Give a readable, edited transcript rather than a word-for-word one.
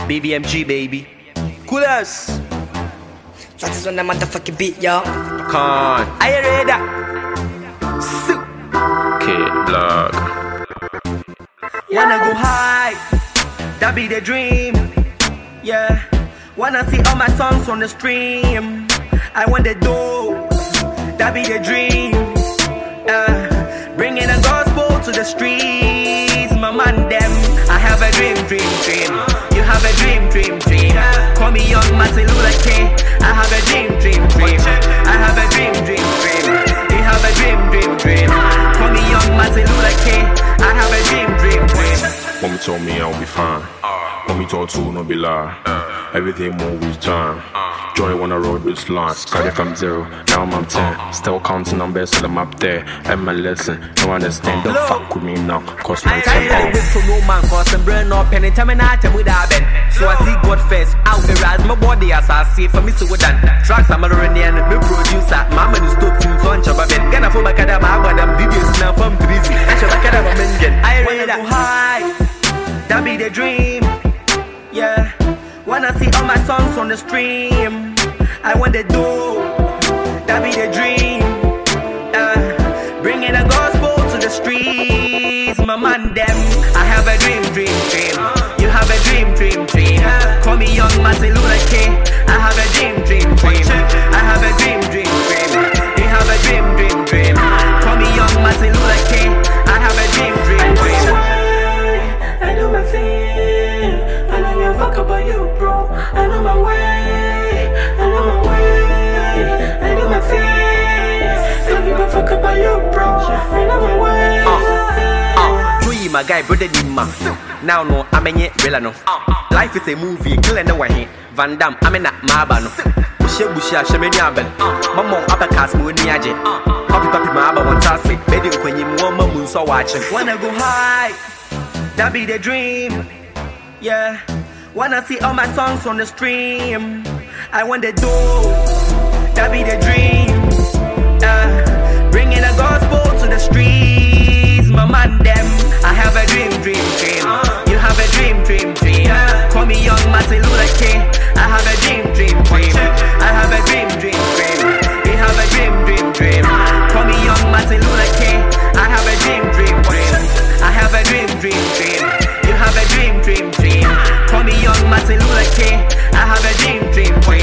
BBMG baby. Coolers. That is on the motherfucking beat, y'all. Con. Are you ready? Soup. Kid Block. Wanna go high? That be the dream. Yeah. Wanna see all my songs on the stream. I want the dough. That be the dream. Bringing the gospel to the streets. My man them. I have a dream. You have a dream. Call me young Martin Luther King. I have a dream. I have a dream. You have a dream. Call me young Martin Luther King. I have a dream. Mommy told me I'll be fine. Mommy told two, no be lie. Everything move with time. Joy when I rode this line. Started from 0, now I'm 10. Still counting numbers till I'm up there. And my lesson, no understand. Don't fuck with me now, cause my time I wait for no man, cause I'm burn up and time and I tell me that ben. So I see God first, out the rise, my body as I see for me so done. Tracks I'm already and me producer. Mama is stop to launch of a ben. Gonna for my cadam, I got them videos now from Greasy. I should back at a mention. I wanna go high, that be the dream. Yeah, wanna see all my songs on the stream. I want the dough, that be the dream. Bringing the gospel to the streets. My man them, I have a dream. You have a dream. Call me young Martin Luther King. I have a dream. I have a dream. You have a dream. Call me young Martin Luther King. I have a dream. I do my thing. I don't give a fuck about you, bro. I know my way. I do my thing. Don't give a fuck about you, bro. I know my way. My guy, brother, Nima. Now, no, I'm in it, real no. Life is a movie, kill and away. Van Damme, I'm in that Mabano. Busha, Shemediabel. Mama, upper cast, Muniaje. Papi, Maba, one tassy. Bedding when you want moon so watching. Wanna go high? That be the dream. Yeah. Wanna see all my songs on the stream. I want the dough. That be the dream. Bringing the gospel to the streets. My man them. I have a dream. You have a dream. Call me young Martin Luther King. I have a dream. I have a dream. You have a dream. Call me young Martin Luther King. I have a dream. I have a dream. You have a dream. Call me young Martin Luther King. I have a dream.